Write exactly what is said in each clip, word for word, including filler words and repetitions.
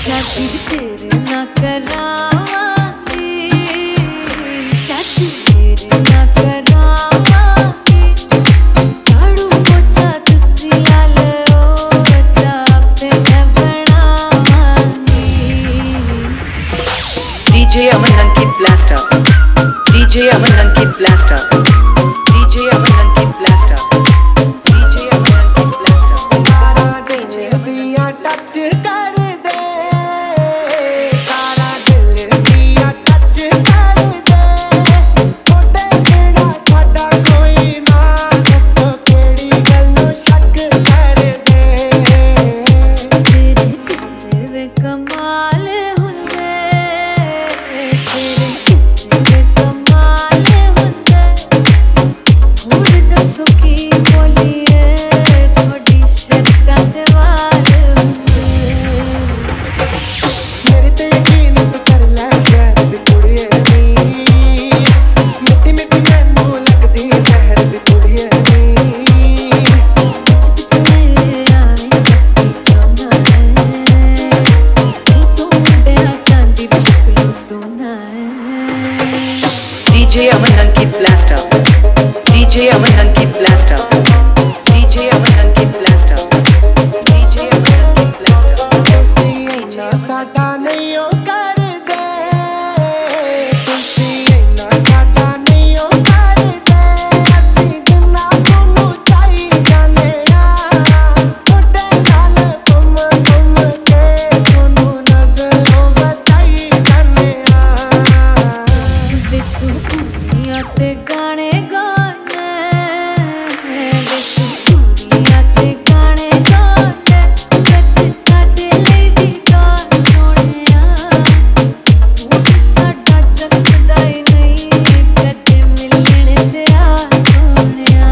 शादी तेरे ना करावांगी, शादी तेरे ना करावांगी, झाड़ू पोछा तुसी ला लो, चाह पे मैं बनावांगी। D J Aman Ankit Blaster, D J Aman Ankit Blaster, D J Aman Ankit Blaster, D J Aman Ankit Blaster। तारा दिल दिया टच कर दे, तारा दिल दिया टच कर दे, मोटे केड़ा साडा कोई ना, दसो केड़ी गल्लों शक कर दे। तेरे किस्से वे कमाल हुंदे, तेरे किस्से वे कमाल हुंदे, हुण दसो की बोलीए, थोड़ी शर्तां ते वाल हुंदे। मेरे ते यकीन तू कर लै शहर दी कुड़िए नी, मिट्टी मिट्टी मैनू लगदी शहर दी कुड़िए नी। बिच बिच मेरे आवे हसदी जाना है, तू तो मुंडिया चांदी दी शक्लों सोना है। D J Aman Ankit Blaster, D J Aman Ankit Blaster, D J Aman Ankit Blaster, D J Aman Ankit Blaster। तुसी इन्ना साडा नहीं ओ कर दे, तुसी इन्ना साडा नहीं ओ कर दे, असी जिन्ना तुनू चाही जाने आ, थोड़े नाल घुम घुम के तुनू नजरों बचाई जाने आ। वे तू कुड़ियां ते गाने गाने, वे तू कुड़ियां ते गाने गाने, कदे साडे लई भी गा सोहणिया, फूट साडा चकदा ही नहीं, कदे मिलणे ते आ सोहणिया।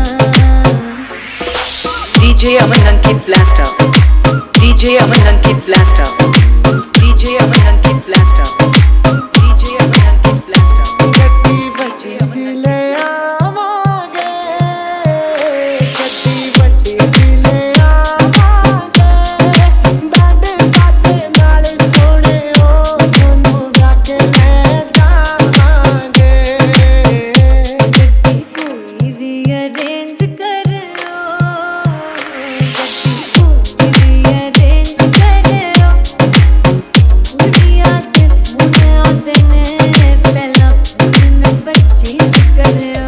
D J Aman Ankit Blaster, D J Aman Ankit Blaster, D J Aman Ankit Blaster, D J Aman Ankit Blaster। गड्डी वड्डी दी ले आवांगे, गड्डी वड्डी दी ले आवांगे, बैंड बाजे नाल सोहणे ओ, तुनू जाके ले जावांगे। गड्डी कोई भी अरेंज करो, गड्डी कोई भी अरेंज करो, कुड़ियां ते फोन आंदे ने, पहला फोन नंबर चेंज करो।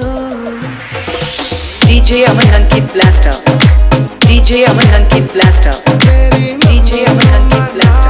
D J Aman Ankit Blaster, D J Aman Ankit Blaster, तेरी D J Aman Ankit Blaster।